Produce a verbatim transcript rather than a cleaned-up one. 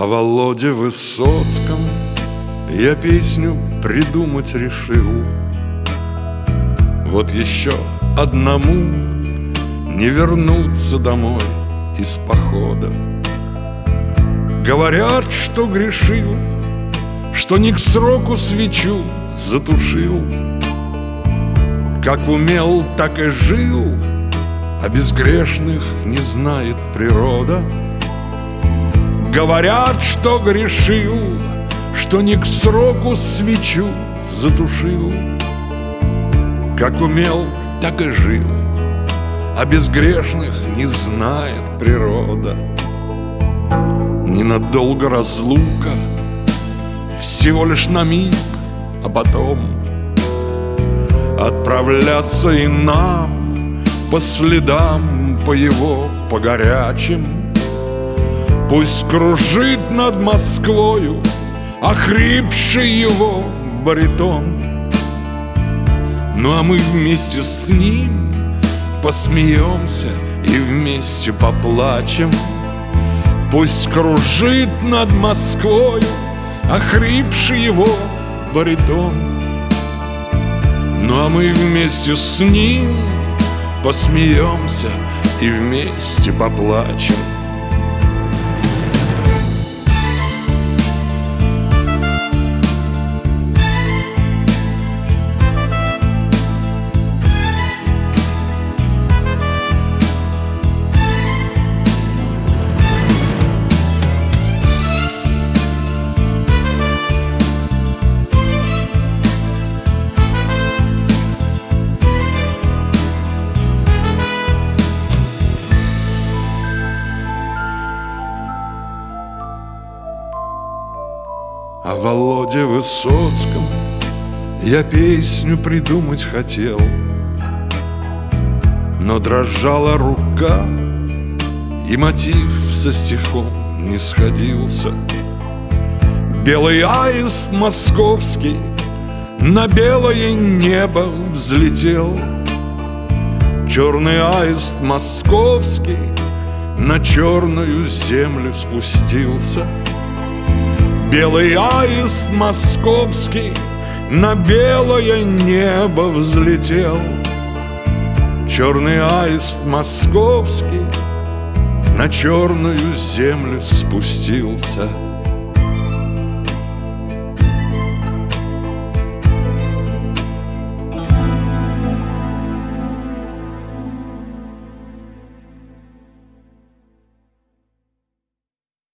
Володе Высоцком я песню придумать решил. Вот еще одному не вернуться домой из похода. Говорят, что грешил, что не к сроку свечу затушил. Как умел, так и жил, а безгрешных не знает природа. Говорят, что грешил, что не к сроку свечу затушил. Как умел, так и жил, а безгрешных не знает природа. Ненадолго разлука, всего лишь на миг, а потом отправляться и нам по следам, по его, по горячим. Пусть кружит над Москвою охрипший его баритон. Ну а мы вместе с ним посмеемся и вместе поплачем. Пусть кружит над Москвою охрипший его баритон. Ну а мы вместе с ним посмеемся и вместе поплачем. О Володе Высоцком я песню придумать хотел, но дрожала рука, и мотив со стихом не сходился. Белый аист московский на белое небо взлетел. Черный аист московский на черную землю спустился. Белый аист московский на белое небо взлетел. Черный аист московский на черную землю спустился.